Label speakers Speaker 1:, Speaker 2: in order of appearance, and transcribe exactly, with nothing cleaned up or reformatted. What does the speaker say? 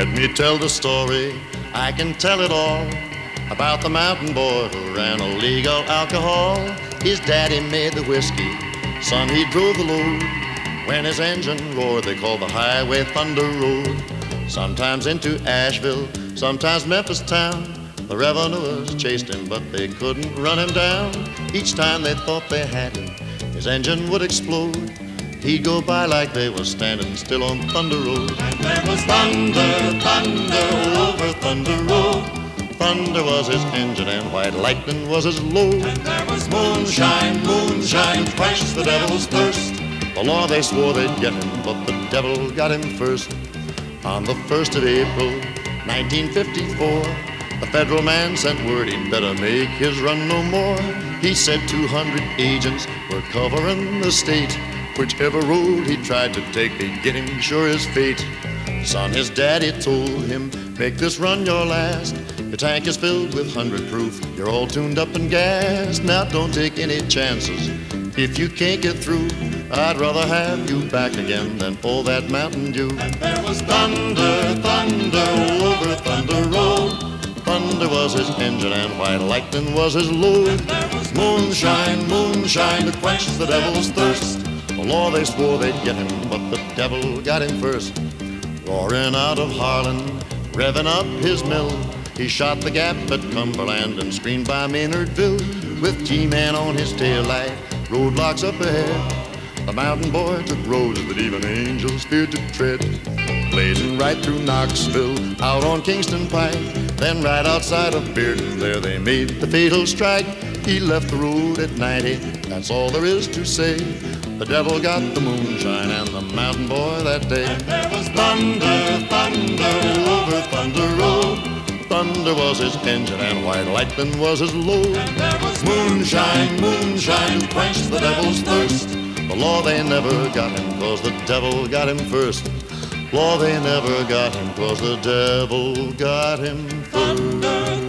Speaker 1: Let me tell the story, I can tell it all, about the mountain boy who ran illegal alcohol. His daddy made the whiskey, son he drove the load. When his engine roared, they called the highway Thunder Road. Sometimes into Asheville, sometimes Memphis town. The revenuers chased him, but they couldn't run him down. Each time they thought they had him, his engine would explode. He'd go by like they were standing still on Thunder Road.
Speaker 2: And there was thunder, thunder over Thunder Road.
Speaker 1: Thunder was his engine and white lightning was his load.
Speaker 2: And there was moonshine, moonshine, quenched the devil's thirst.
Speaker 1: The law they swore they'd get him, but the devil got him first. On the first of April, nineteen fifty-four, the federal man sent word he'd better make his run no more. He said two hundred agents were covering the state. Whichever road he tried to take, they'd get him sure as fate. Son, his daddy told him, make this run your last. Your tank is filled with hundred proof, you're all tuned up and gassed. Now don't take any chances, if you can't get through, I'd rather have you back again than all that Mountain Dew.
Speaker 2: And there was thunder, thunder over Thunder Road.
Speaker 1: Thunder was his engine and white lightning was his load.
Speaker 2: And there was
Speaker 1: Moonshine, moonshine to quench the devil's thirst. The law they swore they'd get him, but the devil got him first. Roaring out of Harlan, revving up his mill, he shot the gap at Cumberland and screened by Maynardville. With G-Man on his tail light, roadblocks up ahead, the mountain boy took roads that even angels feared to tread. Blazing right through Knoxville, out on Kingston Pike, then right outside of Bearden, there they made the fatal strike. He left the road at ninety, that's all there is to say. The devil got the moonshine and the mountain boy that day.
Speaker 2: And there was thunder, thunder over Thunder Road.
Speaker 1: Thunder was his engine and white lightning was his load.
Speaker 2: And there was
Speaker 1: Moonshine, moonshine, quenched the devil's thirst. The law they never got him, cause the devil got him first. Law they never got him, cause the devil got him first.
Speaker 2: thunder,